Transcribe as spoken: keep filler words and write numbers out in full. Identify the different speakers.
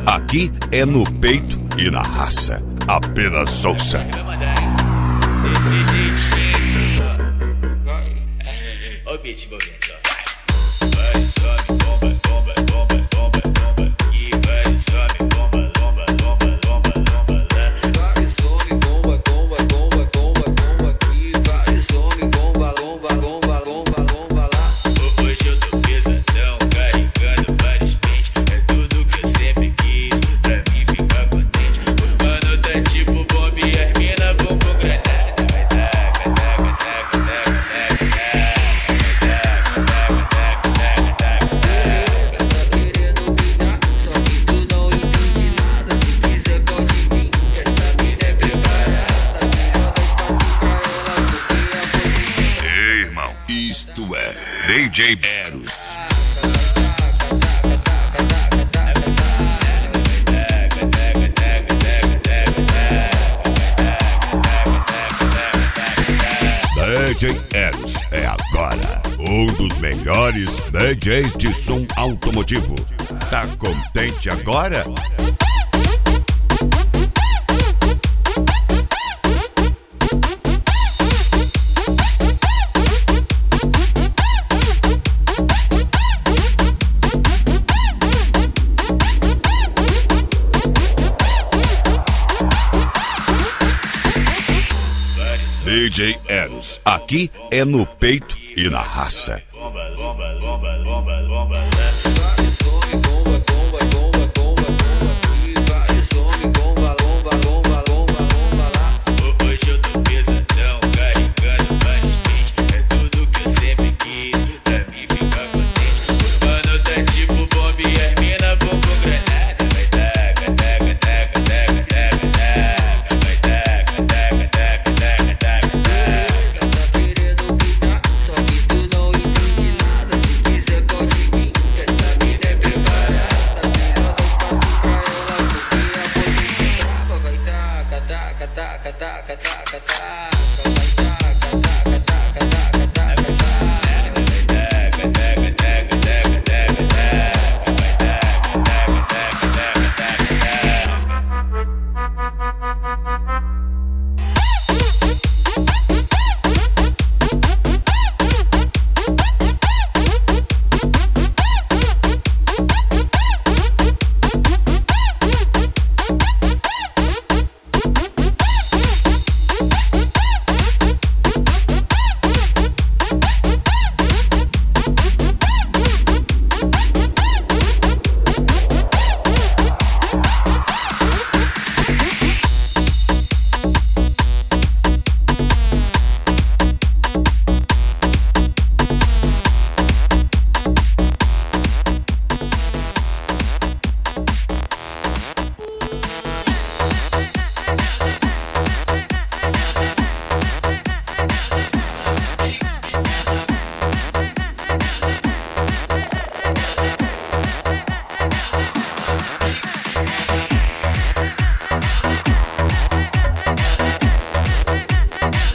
Speaker 1: Aqui é no peito e na raça. Apenas ouça.
Speaker 2: Desse jeitinho. Ó o beat momento. Vai, sobe, bomba, bomba, bomba, bomba, bomba. E vai, sobe, bomba, bomba, bomba, bomba, bomba.
Speaker 3: Vai, sobe, bomba, bomba, bomba, bomba, bomba. E vai, sobe, bomba, bomba, bomba, bomba, bomba lá.
Speaker 2: Hoje eu tô pesadão, carregando vários pentes. É tudo que eu sempre quis, pra mim ficar contente. O mano tá tipo bomba e as mina vão com granada. Vai taca, taca, taca, taca, taca, taca.
Speaker 1: Isto é D J Eros. D J Eros é agora um dos melhores D Js de som automotivo. Tá contente agora? D J Eros, aqui é no peito e na raça.
Speaker 2: Bomba, bomba,